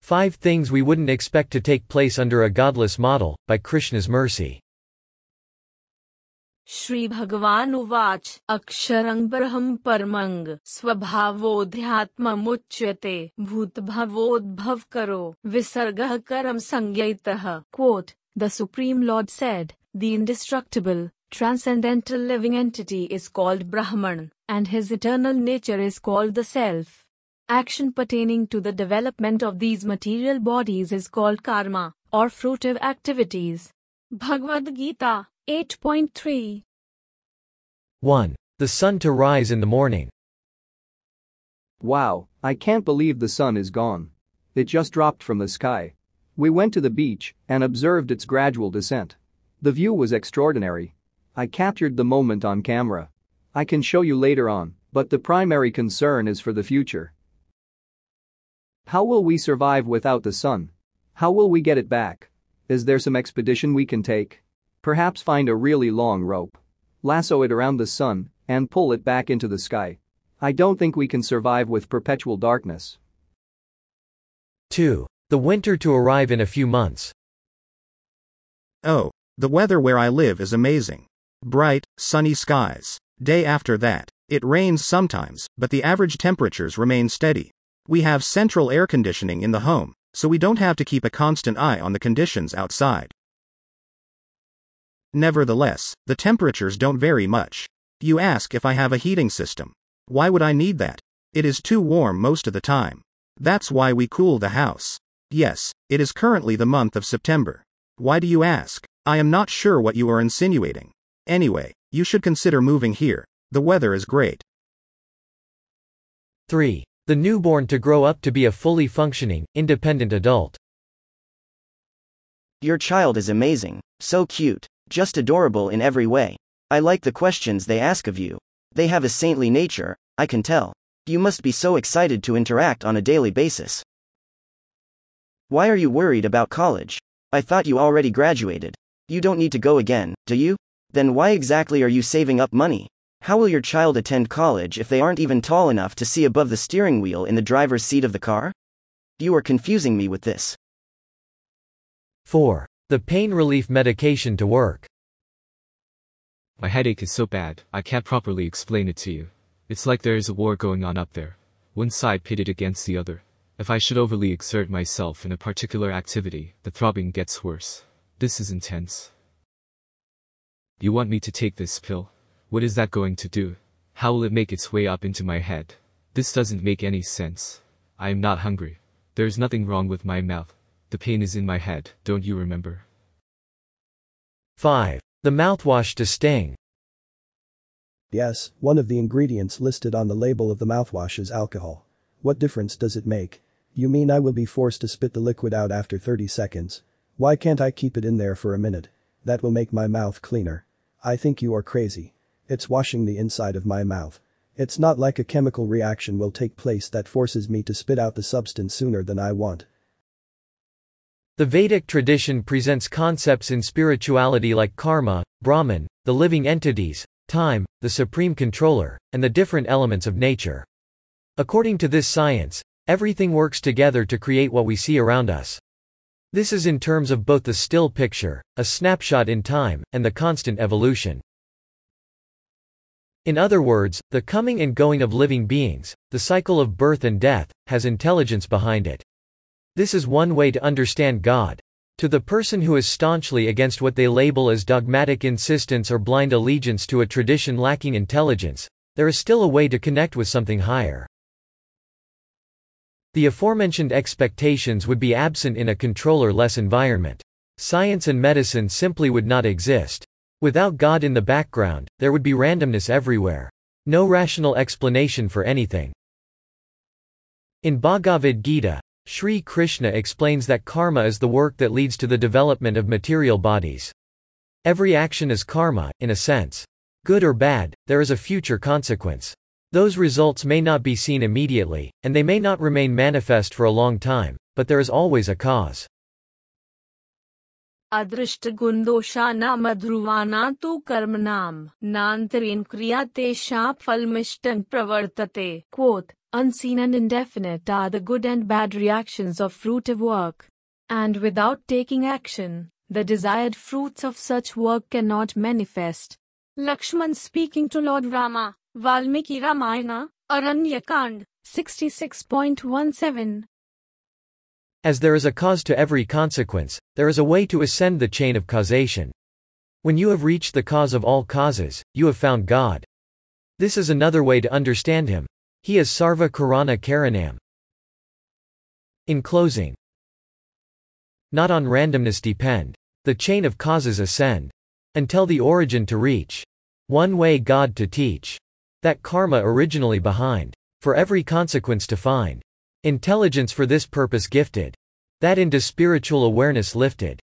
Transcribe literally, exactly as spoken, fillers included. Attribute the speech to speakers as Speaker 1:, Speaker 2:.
Speaker 1: Five Things We Wouldn't Expect to Take Place Under a Godless Model, by Krishna's Mercy.
Speaker 2: Shri भगवान उवाच अक्षरं ब्रह्म परमं स्वभावोऽध्यात्ममुच्यते भूतभवोद्भवकरो विसर्गः करं संज्ञितः. Quote, the Supreme Lord said, the indestructible, transcendental living entity is called Brahman, and his eternal nature is called the Self. Action pertaining to the development of these material bodies is called karma, or fruitive activities. Bhagavad Gita eight point three.
Speaker 1: one. The sun to rise in the morning.
Speaker 3: Wow, I can't believe the sun is gone. It just dropped from the sky. We went to the beach and observed its gradual descent. The view was extraordinary. I captured the moment on camera. I can show you later on, but the primary concern is for the future. How will we survive without the sun? How will we get it back? Is there some expedition we can take? Perhaps find a really long rope, lasso it around the sun, and pull it back into the sky. I don't think we can survive with perpetual darkness.
Speaker 1: two. The winter to arrive in a few months.
Speaker 4: Oh, the weather where I live is amazing. Bright, sunny skies. Day after that, it rains sometimes, but the average temperatures remain steady. We have central air conditioning in the home, so we don't have to keep a constant eye on the conditions outside. Nevertheless, the temperatures don't vary much. You ask if I have a heating system. Why would I need that? It is too warm most of the time. That's why we cool the house. Yes, it is currently the month of September. Why do you ask? I am not sure what you are insinuating. Anyway, you should consider moving here. The weather is great.
Speaker 1: three. The newborn to grow up to be a fully functioning, independent adult.
Speaker 5: Your child is amazing, so cute, just adorable in every way. I like the questions they ask of you. They have a saintly nature, I can tell. You must be so excited to interact on a daily basis. Why are you worried about college? I thought you already graduated. You don't need to go again, do you? Then why exactly are you saving up money? How will your child attend college if they aren't even tall enough to see above the steering wheel in the driver's seat of the car? You are confusing me with this.
Speaker 1: four. The pain relief medication to work.
Speaker 6: My headache is so bad, I can't properly explain it to you. It's like there is a war going on up there. One side pitted against the other. If I should overly exert myself in a particular activity, the throbbing gets worse. This is intense. You want me to take this pill? What is that going to do? How will it make its way up into my head? This doesn't make any sense. I am not hungry. There is nothing wrong with my mouth. The pain is in my head, don't you remember?
Speaker 1: five. The mouthwash to sting.
Speaker 7: Yes, one of the ingredients listed on the label of the mouthwash is alcohol. What difference does it make? You mean I will be forced to spit the liquid out after thirty seconds? Why can't I keep it in there for a minute? That will make my mouth cleaner. I think you are crazy. It's washing the inside of my mouth. It's not like a chemical reaction will take place that forces me to spit out the substance sooner than I want.
Speaker 1: The Vedic tradition presents concepts in spirituality like karma, Brahman, the living entities, time, the supreme controller, and the different elements of nature. According to this science, everything works together to create what we see around us. This is in terms of both the still picture, a snapshot in time, and the constant evolution. In other words, the coming and going of living beings, the cycle of birth and death, has intelligence behind it. This is one way to understand God. To the person who is staunchly against what they label as dogmatic insistence or blind allegiance to a tradition lacking intelligence, there is still a way to connect with something higher. The aforementioned expectations would be absent in a controller-less environment. Science and medicine simply would not exist. Without God in the background, there would be randomness everywhere. No rational explanation for anything. In Bhagavad Gita, Sri Krishna explains that karma is the work that leads to the development of material bodies. Every action is karma, in a sense. Good or bad, there is a future consequence. Those results may not be seen immediately, and they may not remain manifest for a long time, but there is always a cause.
Speaker 2: अदृष्ट गुणदोषाना मध्रुवाना तु कर्मणाम नान्तरेण क्रियातेषां फलमिष्टं प्रवर्तते. Quote, unseen and indefinite are the good and bad reactions of fruitive work. And without taking action, the desired fruits of such work cannot manifest. Lakshman speaking to Lord Rama, Valmiki Ramayana, Aranyakand, sixty-six point one seven.
Speaker 1: As there is a cause to every consequence, there is a way to ascend the chain of causation. When you have reached the cause of all causes, you have found God. This is another way to understand him. He is Sarva Karana Karanam. In closing, not on randomness depend. The chain of causes ascend. Until the origin to reach. One way God to teach. That karma originally behind. For every consequence to find. Intelligence for this purpose gifted. That into spiritual awareness lifted.